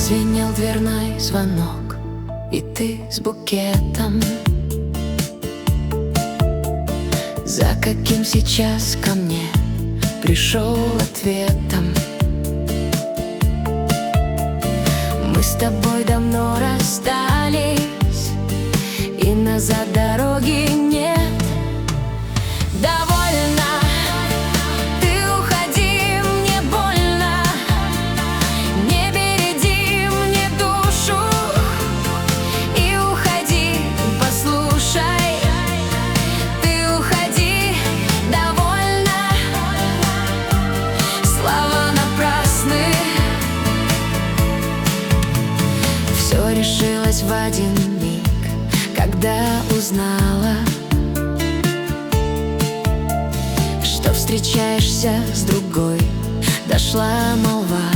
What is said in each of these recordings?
Звенел дверной звонок, и ты с букетом. За каким сейчас ко мне пришел ответом? Мы с тобой давно расстались, и назад дороги нет. Довольно, ты уходи, мне больно. Не береди мне душу и уходи, послушай. Ты уходи, довольно. Слова напрасны. Все решилось в один миг, когда узнала, что встречаешься с другой. Дошла молва.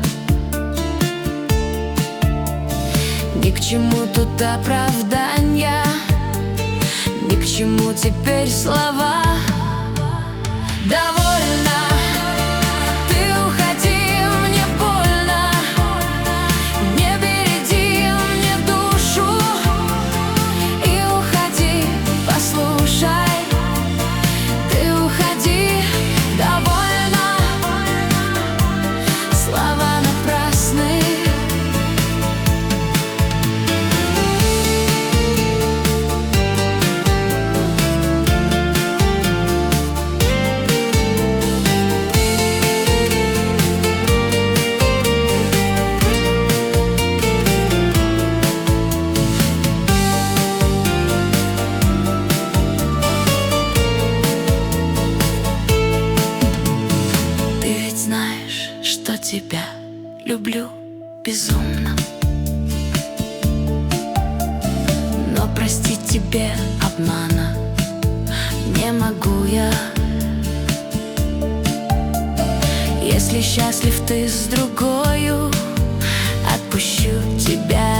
Ни к чему тут оправдания, ни к чему теперь слова. Довольно, ты уходи, мне больно. Не береди мне душу и уходи, послушай. Ты уходи, довольно. Слова напрасны. Что тебя люблю безумно, но простить тебе обмана не могу я. Если счастлив ты с другою, отпущу тебя